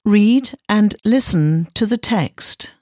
Read and listen to the text.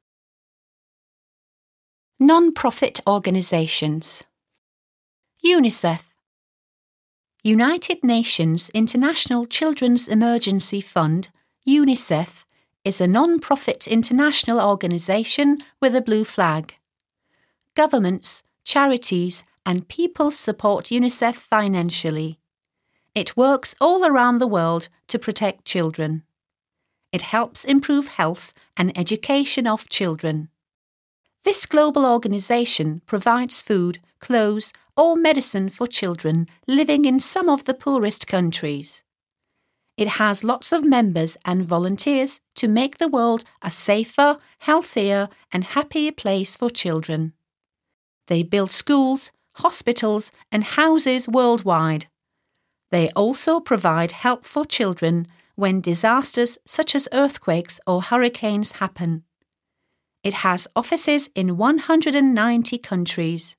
Non-profit organisations. UNICEF. United Nations International Children's Emergency Fund, UNICEF, is a non-profit international organisation with a blue flag. Governments, charities and people support UNICEF financially. It works all around the world to protect children. It helps improve health and education of children. This global organisation provides food, clothes or medicine for children living in some of the poorest countries. It has lots of members and volunteers to make the world a safer, healthier and happier place for children. They build schools, hospitals and houses worldwide. They also provide help for children when disasters such as earthquakes or hurricanes happen. It has offices in 190 countries.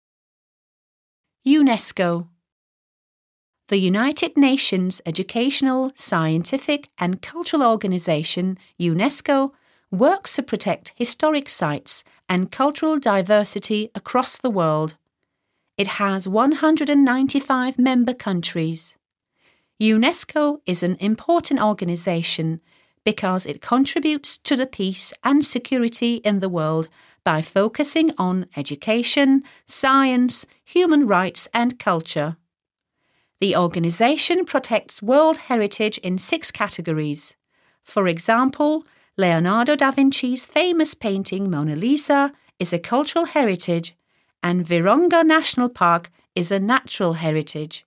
UNESCO. The United Nations Educational, Scientific and Cultural Organization, UNESCO, works to protect historic sites and cultural diversity across the world. It has 195 member countries. UNESCO is an important organisation because it contributes to the peace and security in the world by focusing on education, science, human rights and culture. The organisation protects world heritage in 6 categories. For example, Leonardo da Vinci's famous painting Mona Lisa is a cultural heritage and Virunga National Park is a natural heritage.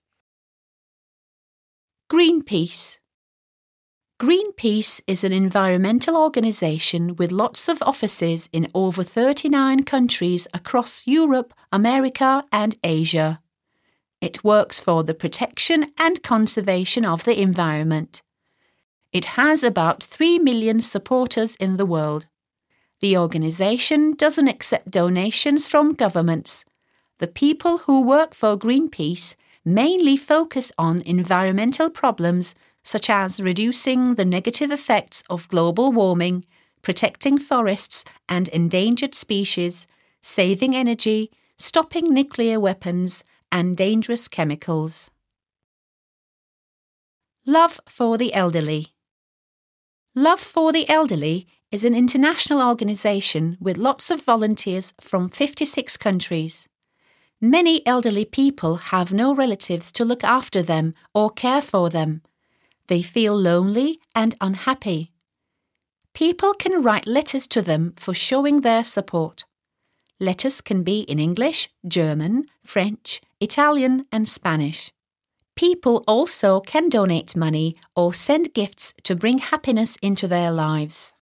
Greenpeace. Greenpeace is an environmental organisation with lots of offices in over 39 countries across Europe, America and Asia. It works for the protection and conservation of the environment. It has about 3 million supporters in the world. The organisation doesn't accept donations from governments. The people who work for Greenpeace mainly focus on environmental problems such as reducing the negative effects of global warming, protecting forests and endangered species, saving energy, stopping nuclear weapons and dangerous chemicals. Love for the Elderly. Love for the Elderly is an international organisation with lots of volunteers from 56 countries. Many elderly people have no relatives to look after them or care for them. They feel lonely and unhappy. People can write letters to them for showing their support. Letters can be in English, German, French, Italian and Spanish. People also can donate money or send gifts to bring happiness into their lives.